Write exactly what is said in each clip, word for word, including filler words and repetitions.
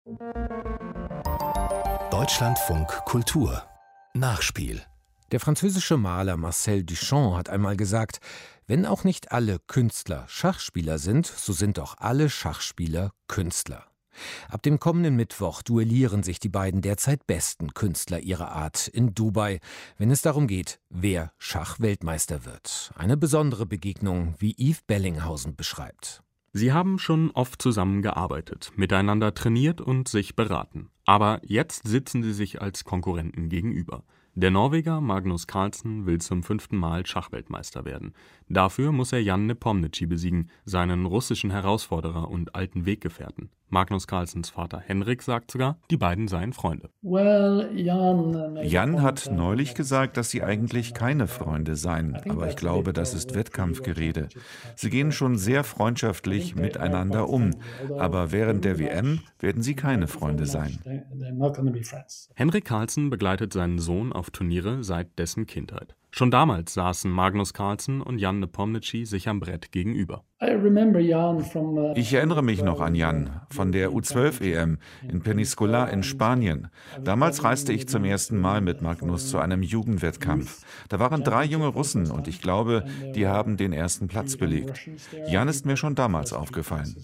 Deutschlandfunk Kultur Nachspiel. Der französische Maler Marcel Duchamp hat einmal gesagt, wenn auch nicht alle Künstler Schachspieler sind, so sind doch alle Schachspieler Künstler. Ab dem kommenden Mittwoch duellieren sich die beiden derzeit besten Künstler ihrer Art in Dubai, wenn es darum geht, wer Schachweltmeister wird. Eine besondere Begegnung, wie Yves Bellinghausen beschreibt. Sie haben schon oft zusammengearbeitet, miteinander trainiert und sich beraten. Aber jetzt sitzen sie sich als Konkurrenten gegenüber. Der Norweger Magnus Carlsen will zum fünften Mal Schachweltmeister werden. Dafür muss er Jan Nepomniachtchi besiegen, seinen russischen Herausforderer und alten Weggefährten. Magnus Carlsens Vater Henrik sagt sogar, die beiden seien Freunde. Jan hat neulich gesagt, dass sie eigentlich keine Freunde seien, aber ich glaube, das ist Wettkampfgerede. Sie gehen schon sehr freundschaftlich miteinander um, aber während der W M werden sie keine Freunde sein. Henrik Carlsen begleitet seinen Sohn auf Turniere seit dessen Kindheit. Schon damals saßen Magnus Carlsen und Jan Nepomniachtchi sich am Brett gegenüber. Ich erinnere mich noch an Jan von der U zwölf E M in Peníscola in Spanien. Damals reiste ich zum ersten Mal mit Magnus zu einem Jugendwettkampf. Da waren drei junge Russen und ich glaube, die haben den ersten Platz belegt. Jan ist mir schon damals aufgefallen.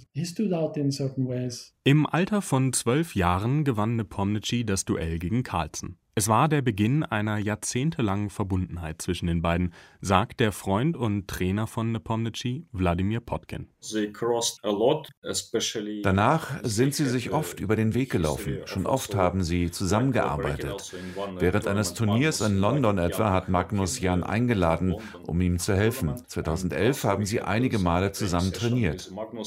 Im Alter von zwölf Jahren gewann Nepomniachtchi das Duell gegen Carlsen. Es war der Beginn einer jahrzehntelangen Verbundenheit zwischen den beiden, sagt der Freund und Trainer von Nepomniachtchi, Wladimir Potkin. Danach sind sie sich oft über den Weg gelaufen. Schon oft haben sie zusammengearbeitet. Während eines Turniers in London etwa hat Magnus Jan eingeladen, um ihm zu helfen. zweitausendelf haben sie einige Male zusammen trainiert.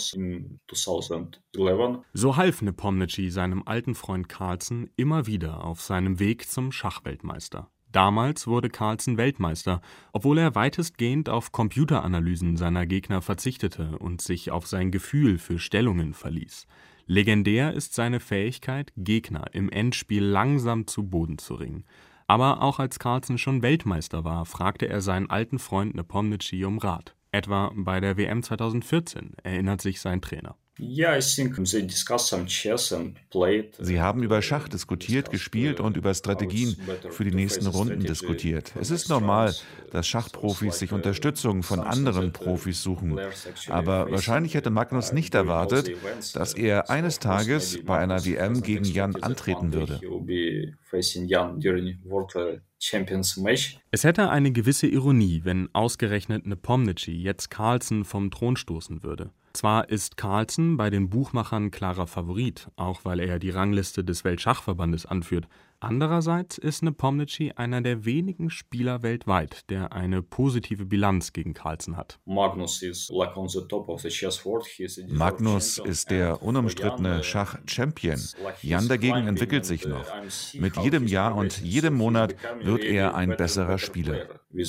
So half Nepomniachtchi seinem alten Freund Carlsen immer wieder auf seinem Weg zum Schachweltmeister. Damals wurde Carlsen Weltmeister, obwohl er weitestgehend auf Computeranalysen seiner Gegner verzichtete und sich auf sein Gefühl für Stellungen verließ. Legendär ist seine Fähigkeit, Gegner im Endspiel langsam zu Boden zu ringen. Aber auch als Carlsen schon Weltmeister war, fragte er seinen alten Freund Nepomniachtchi um Rat. Etwa bei der W M zweitausendvierzehn, erinnert sich sein Trainer. Sie haben über Schach diskutiert, gespielt und über Strategien für die nächsten Runden diskutiert. Es ist normal, dass Schachprofis sich Unterstützung von anderen Profis suchen. Aber wahrscheinlich hätte Magnus nicht erwartet, dass er eines Tages bei einer W M gegen Jan antreten würde. Es hätte eine gewisse Ironie, wenn ausgerechnet Nepomniachtchi jetzt Carlsen vom Thron stoßen würde. Zwar ist Carlsen bei den Buchmachern klarer Favorit, auch weil er die Rangliste des Weltschachverbandes anführt. Andererseits ist Nepomniachtchi einer der wenigen Spieler weltweit, der eine positive Bilanz gegen Carlsen hat. Magnus ist der unumstrittene Schach-Champion. Jan dagegen entwickelt sich noch. Mit jedem Jahr und jedem Monat wird er ein besserer Spieler.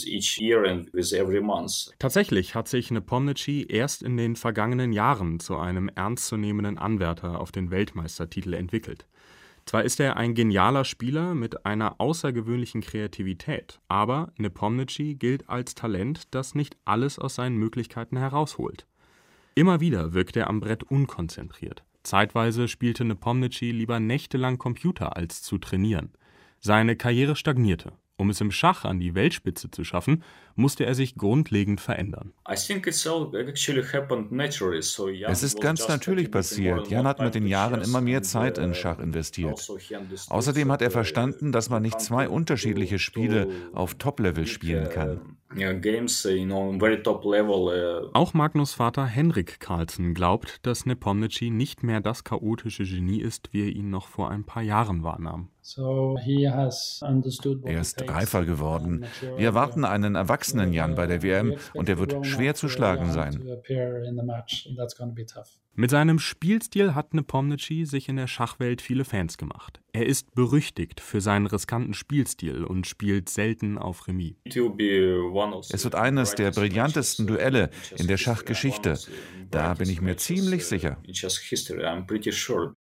Tatsächlich hat sich Nepomniachtchi erst in den vergangenen Jahren zu einem ernstzunehmenden Anwärter auf den Weltmeistertitel entwickelt. Zwar ist er ein genialer Spieler mit einer außergewöhnlichen Kreativität, aber Nepomniachtchi gilt als Talent, das nicht alles aus seinen Möglichkeiten herausholt. Immer wieder wirkt er am Brett unkonzentriert. Zeitweise spielte Nepomniachtchi lieber nächtelang Computer, als zu trainieren. Seine Karriere stagnierte. Um es im Schach an die Weltspitze zu schaffen, musste er sich grundlegend verändern. Es ist ganz natürlich passiert. Jan hat mit den Jahren immer mehr Zeit in Schach investiert. Außerdem hat er verstanden, dass man nicht zwei unterschiedliche Spiele auf Top-Level spielen kann. Auch Magnus' Vater Henrik Carlsen glaubt, dass Nepomniachtchi nicht mehr das chaotische Genie ist, wie er ihn noch vor ein paar Jahren wahrnahm. Er ist reifer geworden. Wir erwarten einen erwachsenen Jan bei der W M und er wird schwer zu schlagen sein. Mit seinem Spielstil hat Nepomniachtchi sich in der Schachwelt viele Fans gemacht. Er ist berüchtigt für seinen riskanten Spielstil und spielt selten auf Remis. Es wird eines der brillantesten Duelle in der Schachgeschichte. Da bin ich mir ziemlich sicher.